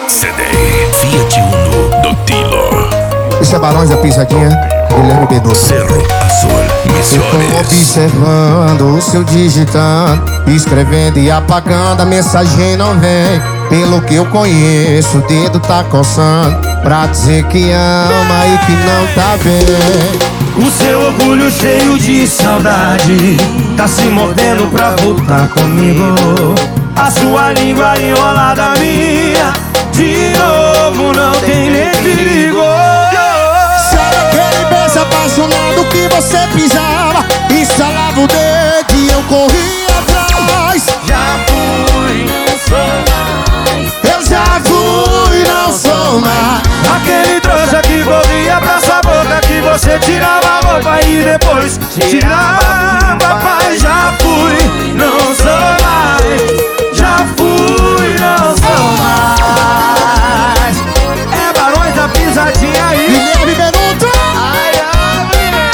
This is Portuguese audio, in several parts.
CD Fiat Uno do Tilo. Isso é Barões da Pisadinha, Guilherme Benuto. Cerro Azul Eu Missões. tô observando o seu digitando, escrevendo e apagando, a mensagem não vem. Pelo que eu conheço, o dedo tá coçando pra dizer que ama e que não tá bem. O seu orgulho cheio de saudade tá se mordendo pra voltar comigo. A sua língua enrolada minha, de novo não tem nem perigo. Sabe aquele beijo apaixonado que você pisava, instalava o dedo e eu corria atrás? Já fui, não sou mais. Eu já fui, não sou mais. Aquele trouxa que corria pra sua boca, que você tirava a roupa e depois tirava. Papai, já fui, não sou mais. Já fui, não sou mais. É Barões da Pisadinha aí. Guilherme Benuto. Ai, ai,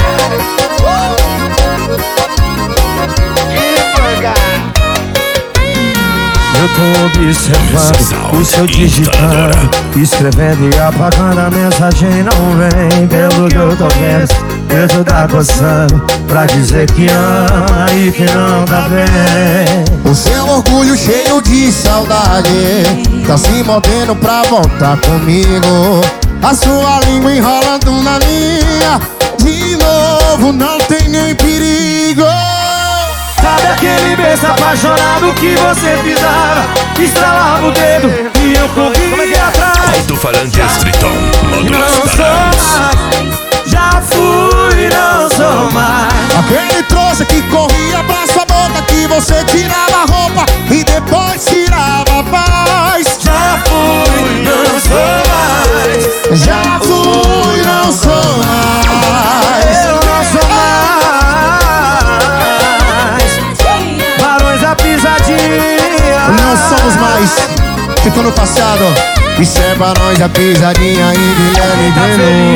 eu tô observando o seu digitando, escrevendo e apagando, a mensagem não vem. Pelo que eu tô vendo, dedo tá coçando pra dizer que ama e que não tá bem. O seu orgulho cheio de saudade tá se mordendo pra voltar comigo. A sua língua enrolando na minha, de novo não tem nem perigo. Sabe aquele beijo apaixonado que você pisava, estralava o dedo e eu corria atrás? Alto-falante Triton, módulos Não sou parados. mais, já fui, não sou mais. Aquele trouxa que corria pra sua boca, que você tirava a roupa e depois tirava a paz. Já fui, não sou mais. Já fui, não sou mais. Eu não sou mais. Barões da Pisadinha. Não somos mais. Ficou no passado. Isso é Barões da Pisadinha e Guilherme Benuto.